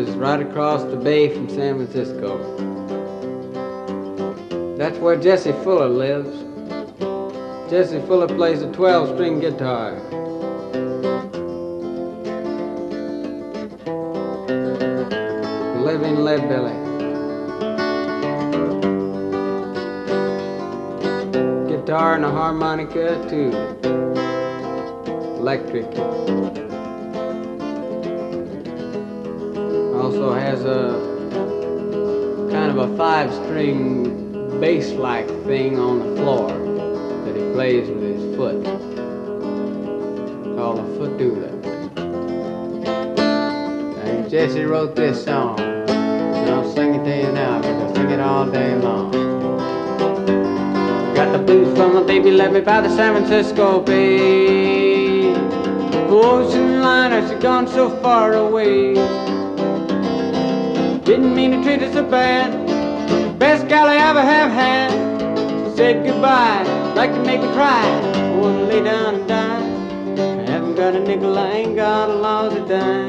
is right across the bay from San Francisco. That's where Jesse Fuller lives. Jesse Fuller plays a 12-string guitar. Living Leadbelly. Guitar and a harmonica too. Electric. Also has a kind of a 5-string bass-like thing on the floor that he plays with his foot, called a footooler. And Jesse wrote this song, and I'll sing it to you now because I sing it all day long. Got the blues from my baby left me by the San Francisco Bay. Ocean liner, she gone so far away. Didn't mean to treat her so bad. Best gal I ever have had. She said goodbye, like to make me cry. I wanna lay down and die. I haven't got a nickel, I ain't got a lousy dime.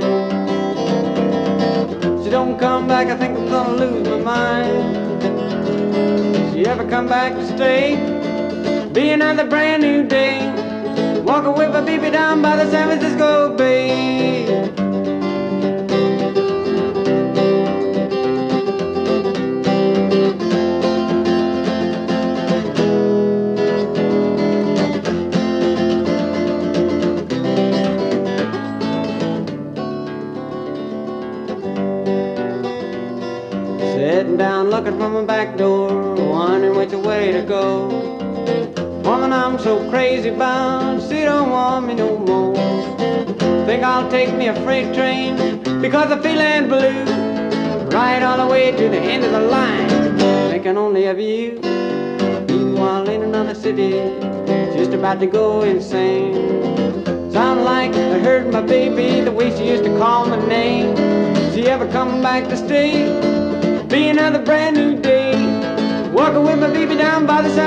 She don't come back, I think I'm gonna lose my mind. She ever come back to stay? Be another brand new day. Walk away with my baby down by the San Francisco Bay. Sitting down looking from my back door, wondering which way to go. Woman I'm so crazy about, she don't want me no more. Think I'll take me a freight train, because I'm feeling blue. Right all the way to the end of the line, thinking only of you. Meanwhile in another city, just about to go insane. Sound like I heard my baby, the way she used to call my name. She ever come back to stay? Be another brand new day. Walking with my baby down by the side.